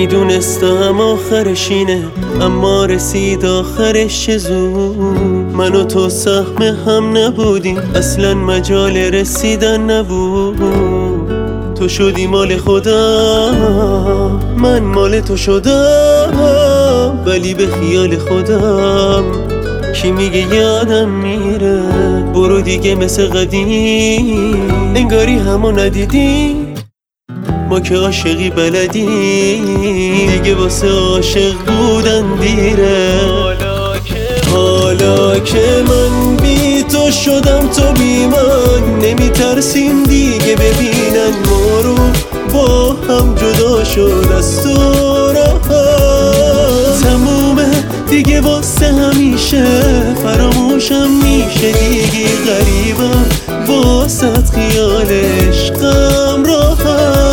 میدونستم آخرش اینه، اما رسید آخرش چه زود. من و تو سهم هم نبودیم، اصلا مجال رسیدن نبود. تو شدی مال خودم، من مال تو شدم، ولی به خیال خودم کی میگه یادم میره. برو دیگه مثل قدیم، انگاری همو ندیدی. ما که عاشقی بلدی، دیگه واسه عاشق بودن دیره. حالا که من بی تو شدم تو بی من، نمیترسیم دیگه ببینن ما رو با هم جدا شد از تو راحت. تمومه دیگه واسه همیشه، فراموشم میشه دیگه غریبم واسه خیال عشقم راحت.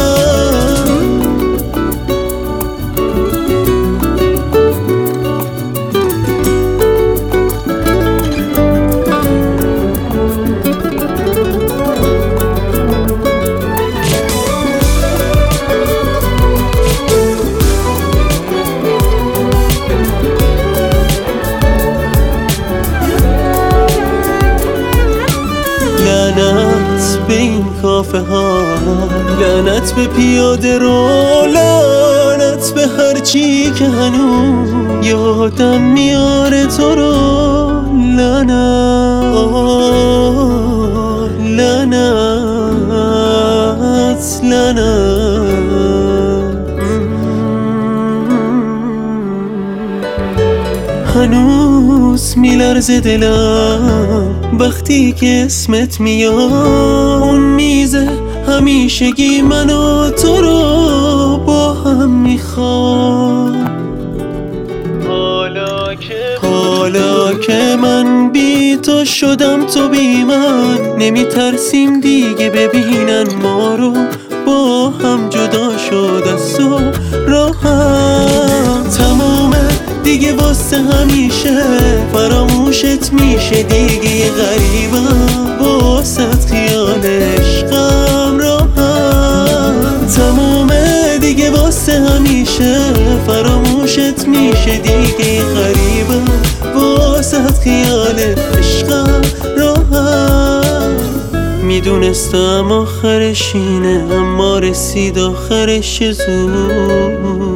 لعنت به این کافه ها، لعنت به پیاده رو، لعنت به هرچی که هنوز یادم میاره تو رو. لعنت لعنت لعنت. هنوز میلرزه دلم وقتی که اسمت میاد. اون میزه همیشگی من و تو رو با هم میخواد. حالا که من بی تو شدم تو بی من، نمیترسیم دیگه ببینن ما رو با هم جدا شد از تو راحت. تمومه دیگه واسه همیشه، فراموشت میشه دیگه غریبم واسه خیال عشقم راحت. تمومه دیگه واسه همیشه، فراموشت میشه دیگه غریبم واسه خیال عشقم راحت. میدونستم آخرش اینه، اما رسید آخرش زود.